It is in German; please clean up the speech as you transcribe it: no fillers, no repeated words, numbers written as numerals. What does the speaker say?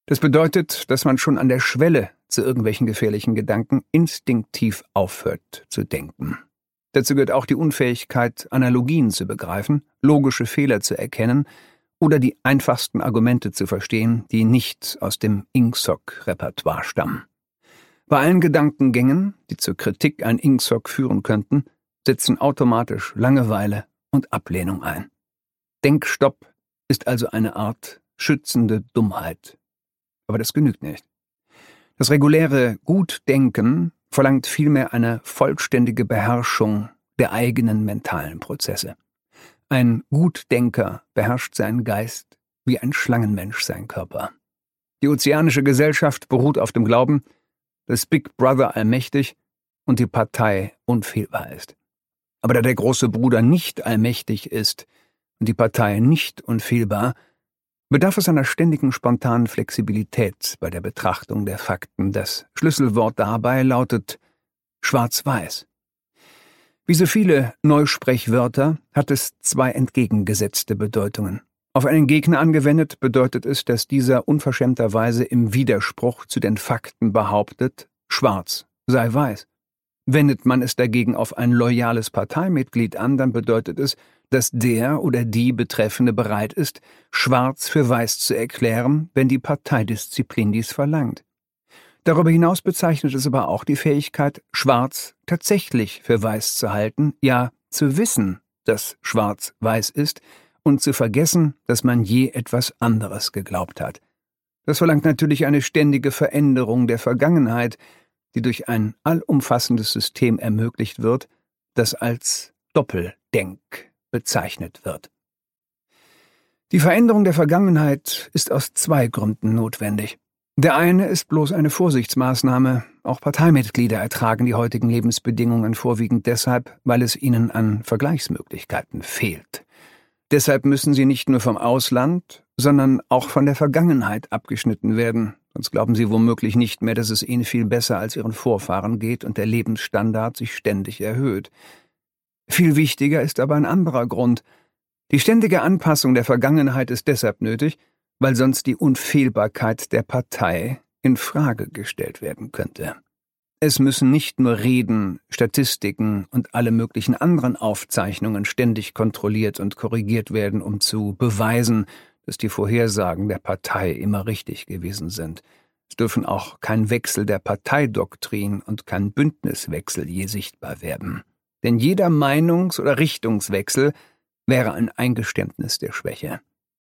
Das bedeutet, dass man schon an der Schwelle zu irgendwelchen gefährlichen Gedanken instinktiv aufhört zu denken. Dazu gehört auch die Unfähigkeit, Analogien zu begreifen, logische Fehler zu erkennen oder die einfachsten Argumente zu verstehen, die nicht aus dem Ingsoc-Repertoire stammen. Bei allen Gedankengängen, die zur Kritik an Ingsoc führen könnten, setzen automatisch Langeweile und Ablehnung ein. Denkstopp ist also eine Art schützende Dummheit. Aber das genügt nicht. Das reguläre Gutdenken verlangt vielmehr eine vollständige Beherrschung der eigenen mentalen Prozesse. Ein Gutdenker beherrscht seinen Geist wie ein Schlangenmensch seinen Körper. Die ozeanische Gesellschaft beruht auf dem Glauben, dass Big Brother allmächtig und die Partei unfehlbar ist. Aber da der große Bruder nicht allmächtig ist und die Partei nicht unfehlbar, bedarf es einer ständigen spontanen Flexibilität bei der Betrachtung der Fakten. Das Schlüsselwort dabei lautet schwarz-weiß. Wie so viele Neusprechwörter hat es zwei entgegengesetzte Bedeutungen. Auf einen Gegner angewendet bedeutet es, dass dieser unverschämterweise im Widerspruch zu den Fakten behauptet, schwarz sei weiß. Wendet man es dagegen auf ein loyales Parteimitglied an, dann bedeutet es, dass der oder die Betreffende bereit ist, schwarz für weiß zu erklären, wenn die Parteidisziplin dies verlangt. Darüber hinaus bezeichnet es aber auch die Fähigkeit, schwarz tatsächlich für weiß zu halten, ja zu wissen, dass schwarz weiß ist und zu vergessen, dass man je etwas anderes geglaubt hat. Das verlangt natürlich eine ständige Veränderung der Vergangenheit, die durch ein allumfassendes System ermöglicht wird, das als Doppeldenk bezeichnet wird. Die Veränderung der Vergangenheit ist aus zwei Gründen notwendig. Der eine ist bloß eine Vorsichtsmaßnahme. Auch Parteimitglieder ertragen die heutigen Lebensbedingungen vorwiegend deshalb, weil es ihnen an Vergleichsmöglichkeiten fehlt. Deshalb müssen sie nicht nur vom Ausland, sondern auch von der Vergangenheit abgeschnitten werden. Sonst glauben sie womöglich nicht mehr, dass es ihnen viel besser als ihren Vorfahren geht und der Lebensstandard sich ständig erhöht. Viel wichtiger ist aber ein anderer Grund. Die ständige Anpassung der Vergangenheit ist deshalb nötig, weil sonst die Unfehlbarkeit der Partei in Frage gestellt werden könnte. Es müssen nicht nur Reden, Statistiken und alle möglichen anderen Aufzeichnungen ständig kontrolliert und korrigiert werden, um zu beweisen, dass die Vorhersagen der Partei immer richtig gewesen sind. Es dürfen auch kein Wechsel der Parteidoktrin und kein Bündniswechsel je sichtbar werden. Denn jeder Meinungs- oder Richtungswechsel wäre ein Eingeständnis der Schwäche.